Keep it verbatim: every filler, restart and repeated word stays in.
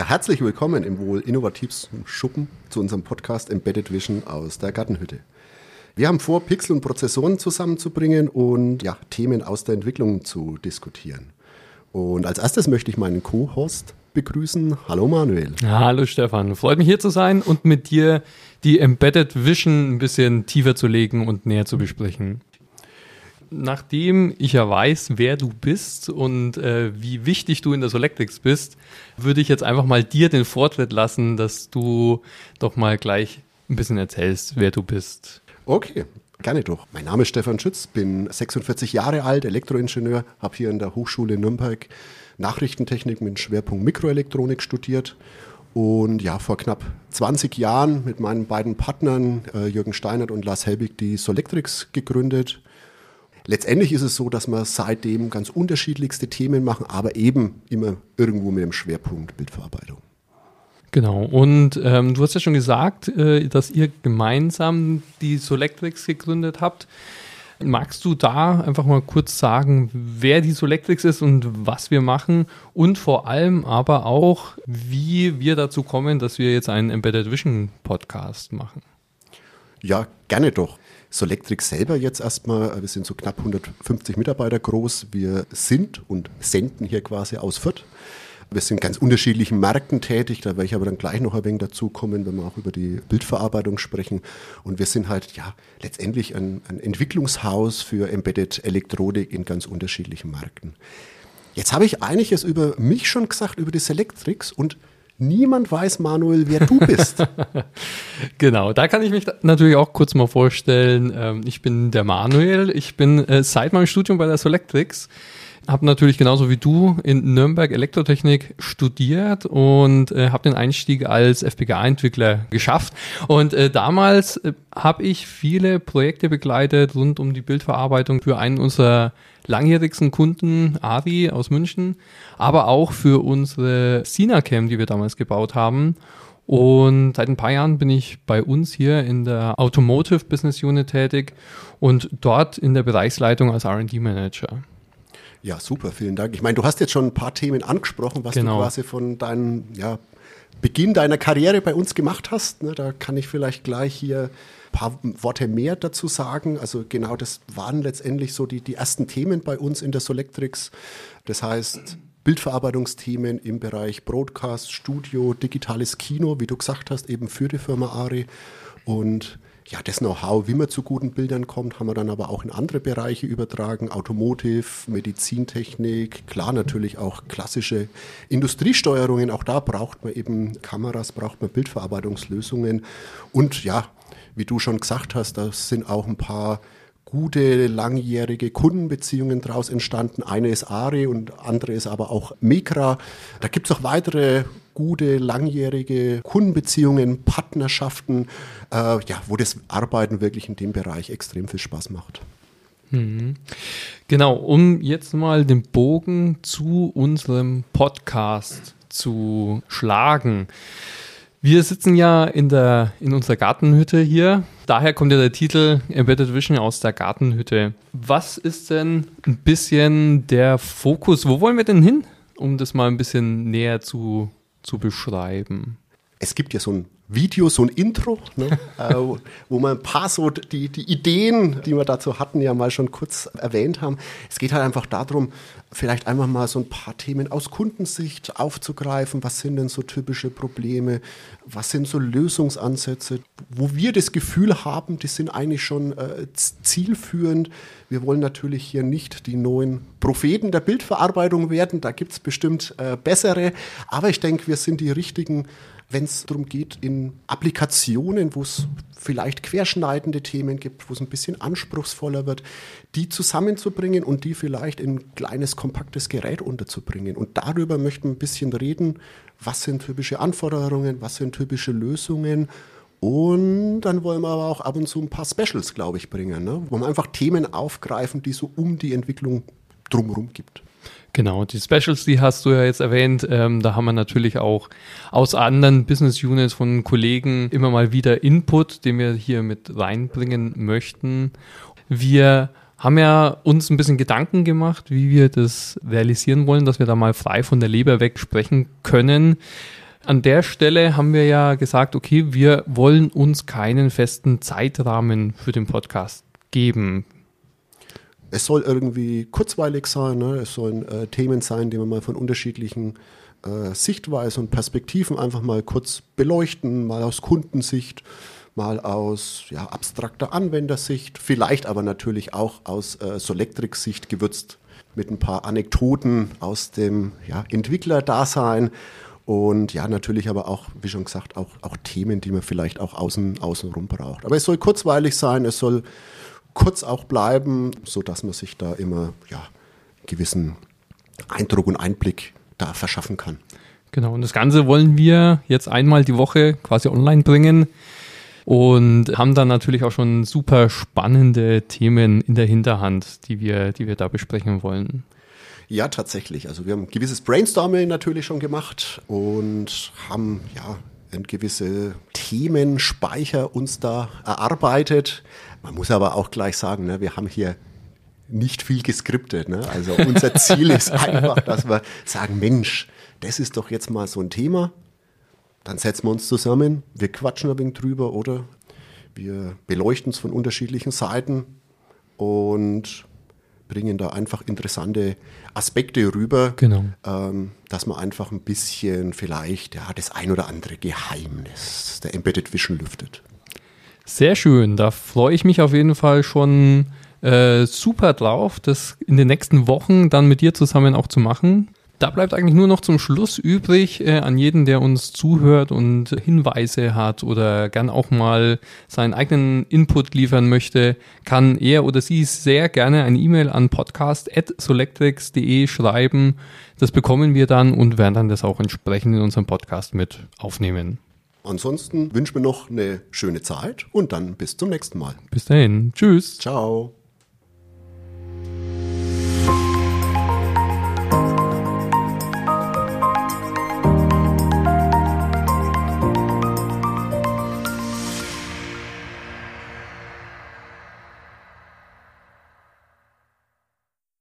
herzlich willkommen im wohl innovativsten Schuppen zu unserem Podcast Embedded Vision aus der Gartenhütte. Wir haben vor, Pixel und Prozessoren zusammenzubringen und ja, Themen aus der Entwicklung zu diskutieren. Und als erstes möchte ich meinen Co-Host begrüßen. Hallo Manuel. Hallo Stefan, freut mich hier zu sein und mit dir die Embedded Vision ein bisschen tiefer zu legen und näher zu besprechen. Nachdem ich ja weiß, wer du bist und äh, wie wichtig du in der Solectrix bist, würde ich jetzt einfach mal dir den Vortritt lassen, dass du doch mal gleich ein bisschen erzählst, wer du bist. Okay, gerne doch. Mein Name ist Stefan Schütz, bin sechsundvierzig Jahre alt, Elektroingenieur, habe hier an der Hochschule Nürnberg Nachrichtentechnik mit Schwerpunkt Mikroelektronik studiert. Und ja, vor knapp zwanzig Jahren mit meinen beiden Partnern, äh, Jürgen Steinert und Lars Helbig, die Solectrix gegründet. Letztendlich ist es so, dass wir seitdem ganz unterschiedlichste Themen machen, aber eben immer irgendwo mit dem Schwerpunkt Bildverarbeitung. Genau, und ähm, du hast ja schon gesagt, äh, dass ihr gemeinsam die Solectrix gegründet habt. Magst du da einfach mal kurz sagen, wer die Solectrix ist und was wir machen und vor allem aber auch, wie wir dazu kommen, dass wir jetzt einen Embedded Vision Podcast machen? Ja, gerne doch. Solectrix selber jetzt erstmal, wir sind so knapp hundertfünfzig Mitarbeiter groß. Wir sind und senden hier quasi aus Fürth. Wir sind in ganz unterschiedlichen Märkten tätig, da werde ich aber dann gleich noch ein wenig dazukommen, wenn wir auch über die Bildverarbeitung sprechen. Und wir sind halt ja letztendlich ein, ein Entwicklungshaus für Embedded Elektronik in ganz unterschiedlichen Märkten. Jetzt habe ich einiges über mich schon gesagt, über die Solectrix, und niemand weiß, Manuel, wer du bist. Genau, da kann ich mich natürlich auch kurz mal vorstellen. Ich bin der Manuel, ich bin seit meinem Studium bei der Solectrix, habe natürlich genauso wie du in Nürnberg Elektrotechnik studiert und äh, habe den Einstieg als F P G A-Entwickler geschafft. Und äh, damals äh, habe ich viele Projekte begleitet rund um die Bildverarbeitung für einen unserer langjährigsten Kunden, Ari aus München, aber auch für unsere Sinacam, die wir damals gebaut haben. Und seit ein paar Jahren bin ich bei uns hier in der Automotive Business Unit tätig und dort in der Bereichsleitung als R and D Manager. Ja, super, vielen Dank. Ich meine, du hast jetzt schon ein paar Themen angesprochen, was genau. du quasi von deinem ja, Beginn deiner Karriere bei uns gemacht hast. Ne, da kann ich vielleicht gleich hier ein paar Worte mehr dazu sagen. Also genau, das waren letztendlich so die, die ersten Themen bei uns in der Solectrix. Das heißt, Bildverarbeitungsthemen im Bereich Broadcast, Studio, digitales Kino, wie du gesagt hast, eben für die Firma Ari. Und ja, das Know-how, wie man zu guten Bildern kommt, haben wir dann aber auch in andere Bereiche übertragen. Automotive, Medizintechnik, klar natürlich auch klassische Industriesteuerungen. Auch da braucht man eben Kameras, braucht man Bildverarbeitungslösungen. Und ja, wie du schon gesagt hast, da sind auch ein paar gute, langjährige Kundenbeziehungen daraus entstanden. Eine ist Ari und andere ist aber auch Mekra. Da gibt es auch weitere gute, langjährige Kundenbeziehungen, Partnerschaften, äh, ja, wo das Arbeiten wirklich in dem Bereich extrem viel Spaß macht. Mhm. Genau, um jetzt mal den Bogen zu unserem Podcast zu schlagen. Wir sitzen ja in der in unserer Gartenhütte hier. Daher kommt ja der Titel Embedded Vision aus der Gartenhütte. Was ist denn ein bisschen der Fokus? Wo wollen wir denn hin, um das mal ein bisschen näher zu, zu beschreiben? Es gibt ja so ein Video, so ein Intro, ne, äh, wo man ein paar so die, die Ideen, die wir dazu hatten, ja mal schon kurz erwähnt haben. Es geht halt einfach darum, vielleicht einfach mal so ein paar Themen aus Kundensicht aufzugreifen. Was sind denn so typische Probleme? Was sind so Lösungsansätze, wo wir das Gefühl haben, die sind eigentlich schon äh, zielführend. Wir wollen natürlich hier nicht die neuen Propheten der Bildverarbeitung werden. Da gibt es bestimmt äh, bessere. Aber ich denke, wir sind die richtigen, wenn es darum geht, in Applikationen, wo es vielleicht querschneidende Themen gibt, wo es ein bisschen anspruchsvoller wird, die zusammenzubringen und die vielleicht in ein kleines, kompaktes Gerät unterzubringen. Und darüber möchten wir ein bisschen reden, was sind typische Anforderungen, was sind typische Lösungen. Und dann wollen wir aber auch ab und zu ein paar Specials, glaube ich, bringen, ne? Wo wir einfach Themen aufgreifen, die so um die Entwicklung drumherum gibt. Genau, die Specials, die hast du ja jetzt erwähnt, ähm, da haben wir natürlich auch aus anderen Business Units von Kollegen immer mal wieder Input, den wir hier mit reinbringen möchten. Wir haben ja uns ein bisschen Gedanken gemacht, wie wir das realisieren wollen, dass wir da mal frei von der Leber weg sprechen können. An der Stelle haben wir ja gesagt, okay, wir wollen uns keinen festen Zeitrahmen für den Podcast geben. Es soll irgendwie kurzweilig sein, ne? Es sollen äh, Themen sein, die man mal von unterschiedlichen äh, Sichtweisen und Perspektiven einfach mal kurz beleuchten, mal aus Kundensicht, mal aus ja, abstrakter Anwendersicht, vielleicht aber natürlich auch aus äh, Solectrix-Sicht gewürzt mit ein paar Anekdoten aus dem ja, Entwicklerdasein. Und ja, natürlich aber auch, wie schon gesagt, auch, auch Themen, die man vielleicht auch außen, außenrum braucht. Aber es soll kurzweilig sein, es soll kurz auch bleiben, sodass man sich da immer ja, einen gewissen Eindruck und Einblick da verschaffen kann. Genau, und das Ganze wollen wir jetzt einmal die Woche quasi online bringen und haben dann natürlich auch schon super spannende Themen in der Hinterhand, die wir, die wir da besprechen wollen. Ja, tatsächlich. Also wir haben ein gewisses Brainstorming natürlich schon gemacht und haben ja ein gewisse Themenspeicher uns da erarbeitet. Man muss aber auch gleich sagen, ne, wir haben hier nicht viel geskriptet. Ne? Also unser Ziel ist einfach, dass wir sagen, Mensch, das ist doch jetzt mal so ein Thema. Dann setzen wir uns zusammen, wir quatschen ein wenig drüber oder wir beleuchten es von unterschiedlichen Seiten und bringen da einfach interessante Aspekte rüber, genau. ähm, dass man einfach ein bisschen vielleicht ja, das ein oder andere Geheimnis der Embedded Vision lüftet. Sehr schön, da freue ich mich auf jeden Fall schon äh, super drauf, das in den nächsten Wochen dann mit dir zusammen auch zu machen. Da bleibt eigentlich nur noch zum Schluss übrig, äh, an jeden, der uns zuhört und Hinweise hat oder gern auch mal seinen eigenen Input liefern möchte, kann er oder sie sehr gerne eine E-Mail an podcast at solectrix punkt de schreiben. Das bekommen wir dann und werden dann das auch entsprechend in unserem Podcast mit aufnehmen. Ansonsten wünschen wir noch eine schöne Zeit und dann bis zum nächsten Mal. Bis dahin. Tschüss. Ciao.